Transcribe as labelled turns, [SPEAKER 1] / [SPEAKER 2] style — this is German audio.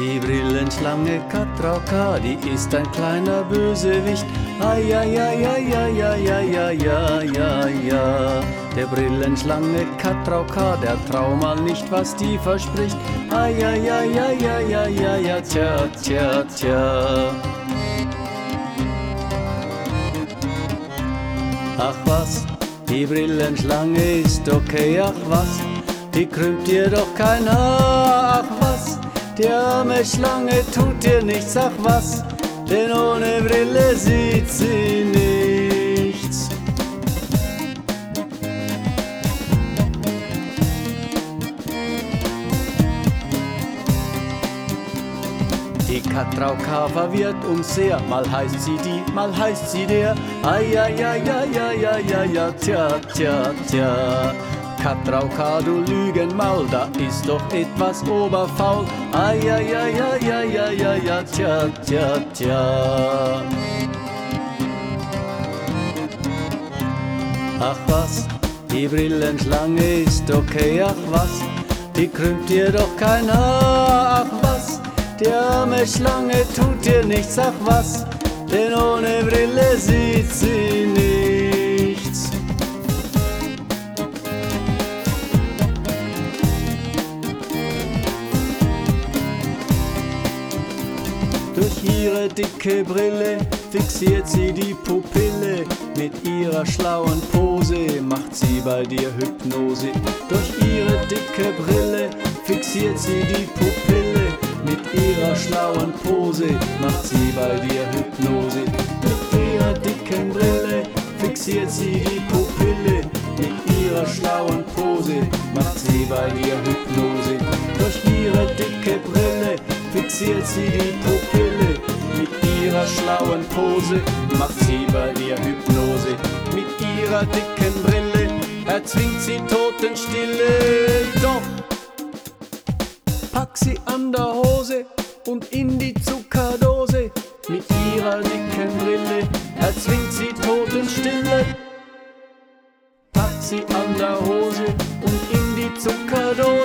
[SPEAKER 1] Die Brillenschlange Katrauka, die ist ein kleiner Bösewicht. Ai, ai, ai, ai, ai, ai, ai, ai, ai, ai, ai. Der Brillenschlange Katrauka, der trau mal nicht, was die verspricht. Ai, ai, ai, ai, ai, ai, ai, ai, tja, tja, tja. Ach was, die Brillenschlange ist okay, ach was, die krümmt dir doch kein Haar, ach was, die arme Schlange tut dir nichts, ach was, denn ohne Brille sieht sie nichts. Die Katrauka verwirrt uns sehr, mal heißt sie die, mal heißt sie der. Ai, ai, ai, ai, ai, ai, ai, ai, tja, tja, tja. Katrauka, du Lügenmaul, da ist doch etwas oberfaul. Ai, ai, ai, ai, ai, ai, ai, ai, tja, tja, tja. Ach was, die Brillenschlange ist okay, ach was, die krümmt dir doch kein Haar, ach was, die arme Schlange tut dir nichts, ach was, denn ohne Brille sieht sie nichts. Durch ihre dicke Brille fixiert sie die Pupille, mit ihrer schlauen Pose macht sie bei dir Hypnose. Durch ihre dicke Brille fixiert sie die Pupille, mit ihrer schlauen Pose macht sie bei dir Hypnose. Mit ihrer dicken Brille fixiert sie die Pupille, mit ihrer schlauen Pose macht sie bei dir Hypnose. Durch ihre dicke Brille fixiert sie die Pupille, mit ihrer schlauen Pose macht sie bei dir Hypnose. Mit ihrer dicken Brille erzwingt sie Totenstille, doch pack sie an der Hose und in die Zuckerdose. Mit ihrer dicken Brille erzwingt sie Totenstille. Pack sie an der Hose und in die Zuckerdose.